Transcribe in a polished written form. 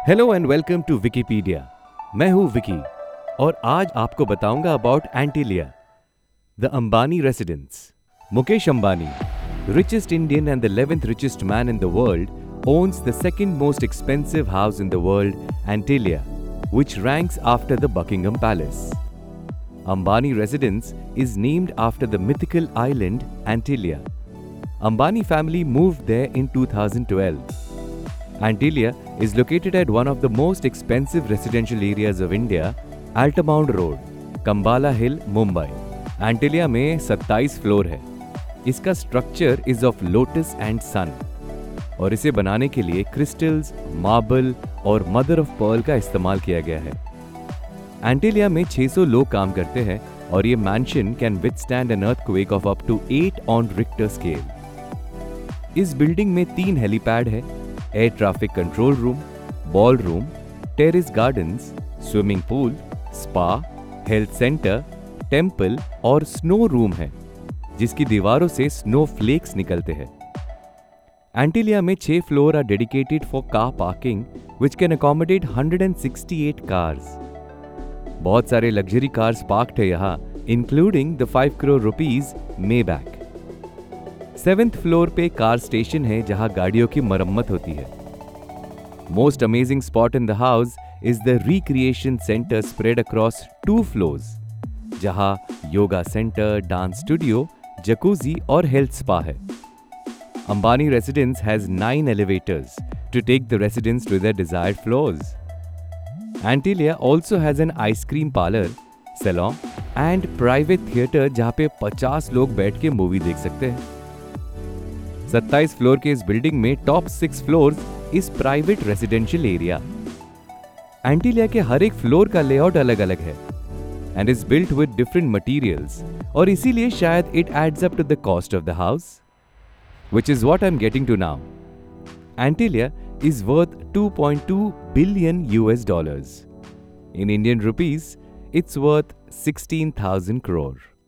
Hello and welcome to Wikipedia. मैं हूं Vicky और आज आपको बताऊंगा about Antilia, the Ambani residence. Mukesh Ambani, richest Indian and the 11th richest man in the world, owns the second most expensive house in the world, Antilia, which ranks after the Buckingham Palace. Ambani residence is named after the mythical island Antilia. Ambani family moved there in 2012. Antilia is located at one of the most expensive residential areas of India, Altamount Road, Kambala Hill, Mumbai. Antilia में 27 floor है। इसका structure is of lotus and sun और इसे बनाने के लिए crystals, marble और mother of pearl का इस्तेमाल किया गया है। एंटिलिया में 600 लोग काम करते हैं और ये mansion can withstand an earthquake of up to 8 on Richter scale. इस बिल्डिंग में 3 हेलीपैड है, air traffic control room, ball room, terrace gardens, swimming pool, spa, health centre, temple और स्नो रूम है जिसकी दीवारों से स्नो फ्लेक्स निकलते हैं। एंटिलिया में 6 floor are dedicated for car parking which can accommodate 168 cars. बहुत सारे लग्जरी कार्स पार्क्ड है यहाँ, including the 5 crore rupees Maybach. 7th floor पे कार स्टेशन है जहां गाड़ियों की मरम्मत होती है। Most amazing spot in the house is the recreation centre spread across 2 floors, जहां yoga centre, dance studio, jacuzzi और हेल्थ स्पा है। Ambani residence has 9 elevators to take the residence to their desired floors. Antilia also has an ice cream parlor, salon and private theater जहां पे 50 लोग बैठ के movie देख सकते हैं। 27 फ्लोर के इस बिल्डिंग में top 6 floors is private residential area. Antilia के हर एक फ्लोर का लेआउट अलग अलग है and is built with different materials और इसीलिए शायद it adds up to the cost of the house, which is what I am getting to now. Antilia is worth $2.2 billion US. In Indian rupees, it's worth 16,000 crore.